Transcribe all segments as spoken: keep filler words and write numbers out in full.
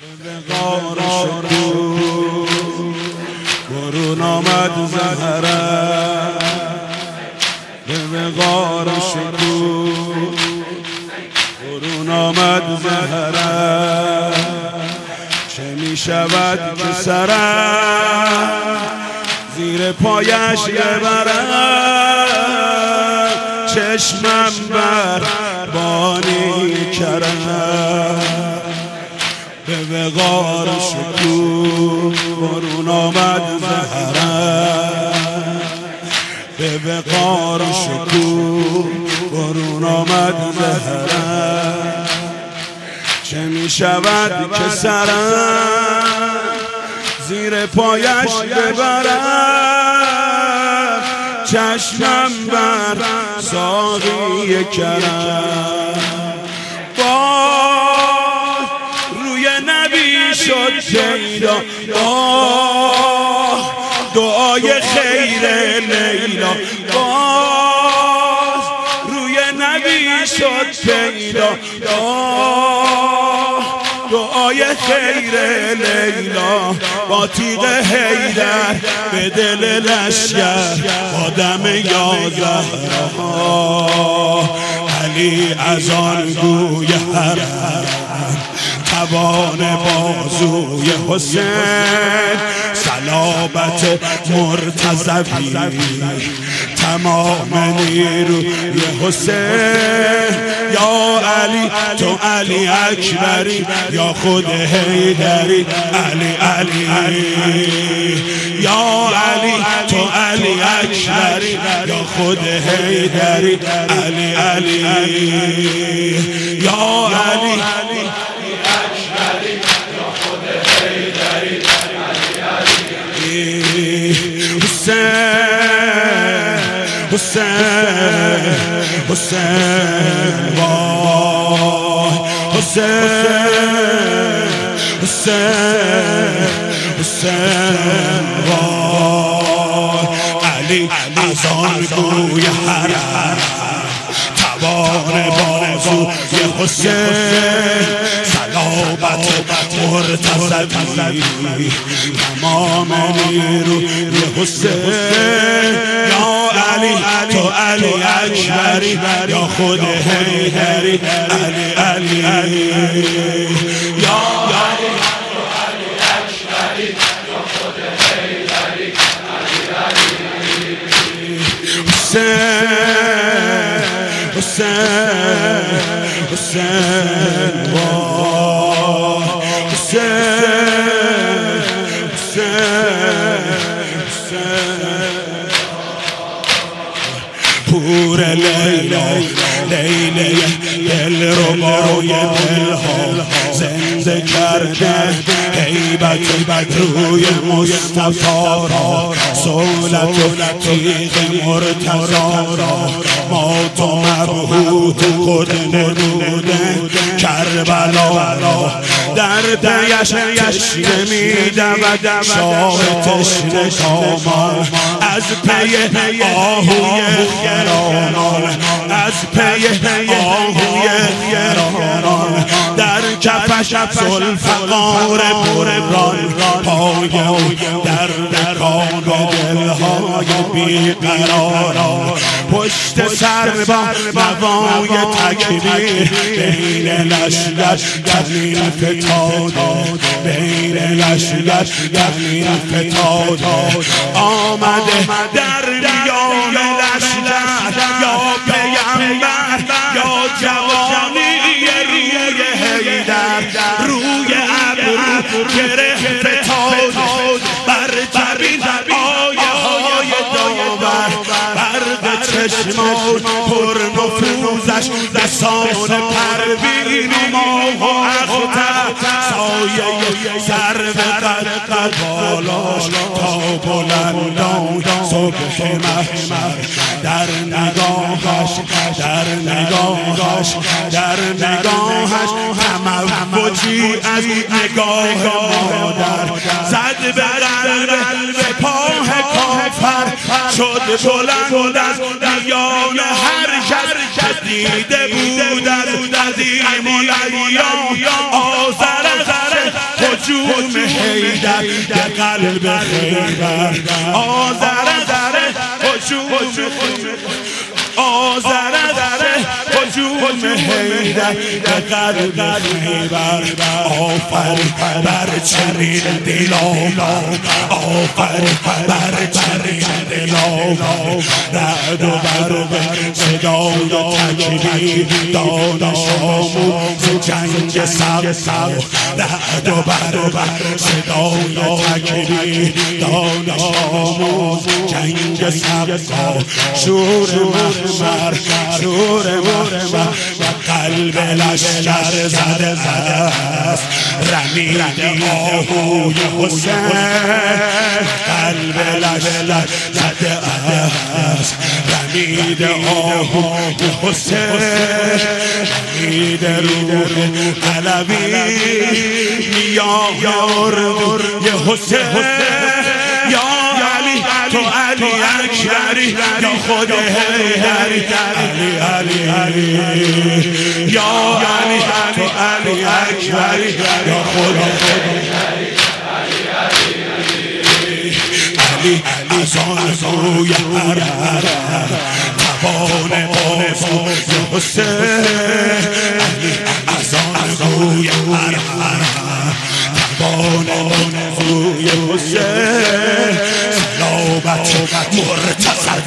وقار شروع برون آمد زهره به وقار شروع برون آمد زهره چه می شود که سرم زیر پایش ببرم چشمم بر بانی کرم به وقار شکوه برون آمد زهرم به وقار شکوه برون آمد زهرم چه می شود که سرم زیر پایش ببرم چشمم بر ساقی کرم باز روی نبی شد پیدا دعای خیر لیلا باز روی نبی شد پیدا دعای خیر لیلا با تیغ حیدر به دل لشکر با دم یازده علی از آن گوی حرم توان بازوی حسین صلابت مرتضوی تمام نیروی حسین یا علی تو علی اکبری یا خود حیدری علی علی یا علی تو علی اکبری یا خود حیدری علی علی یا علی حسین حسین وای حسین حسین حسین وای علی از آن گوی حرم توان بازوی حسین صلابت مرتضوی تمام نیروی حسین یا علی تو علی اکبری یا خود حیدری علی علی یا علی تو علی اکبری یا خود حیدری علی علی حسین حسین حسین وای حسین حسین حسین پور لیلا لیلی دل ربای دلها زنده کرده هیبت روی مصطفی را سولت و تیغ مرتضی را ما تو مبهوت خود نموده کربلا را در دیش تشنه می دود شاه تشنه کامان از پی آهوی خیرانان از پی آهوی خیرانان در کفش ذوالفقار بران پای او در دکان دلهای بیقراران پشت سر با نوای تکبیر بین لشکر کمین فتاده بین لشکر کمین فتاده آمده در میان لشکر یا پیامبر یا جوانی روی حیدر روی ابرو گره فتاده بر جبین آیه های داور برق چشمان پر نفوذش لسان پروین و ماه و اختر سایه سر به قد بالاش تا بلندان صبح محشر در نگاهش در نگاهش در نگاهش تموجی از نگاه مادر زد به قلب سپاه کافر شد بلند از میان هر کس دیده بود از عظیم الایام آذر حیدر به قلب خیبر آذر ذره هجوم آذر ذره هجوم حیدر به قلب خیبر آفرین بر چنین دلان آفرین بر چنین دلان رعد و برق صدای تکبیر دانش آموز جنگ سبزا رعد و برق صدای تکبیر دانش آموز جنگ سبزا شور محشر شور محشر و قلب لشکر زده است رمید آهوی حسین قلب لشکر زده است رمید آهوی حسین رمید روح علوی یا روح حسین یا علی تو علی اکبری یا خود حیدری علی علی علی یا علی تو علی اکبری یا خود حیدری علی از آن سوی حرم توان بازوی حسین علی از آن سوی حرم توان بازوی حسین سلامت مرتضی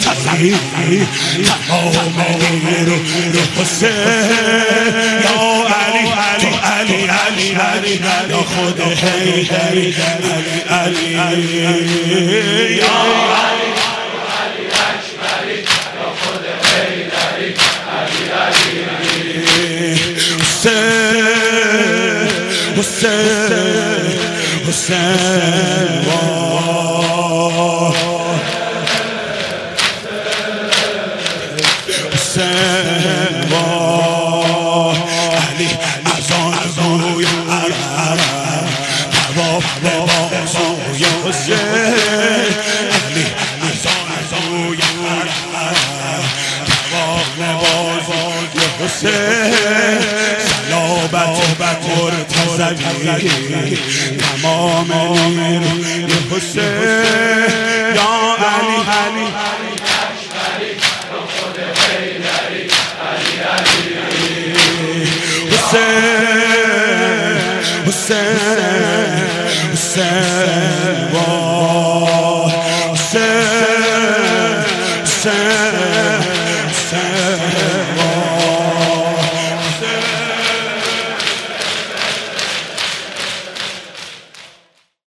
تمام نیروی حسین یا علی تو علی علی علی یا خود حیدری علی علی یا علی علی اکبری یا خود حیدری علی علی حسین حسین حسین حسین علی از آن سوی حرم توان بازوی حسین علی از آن سوی حرم توان بازوی حسین سلامت مرتضی تمام نیروی حسین یا علی علی حسین حسین حسین حسین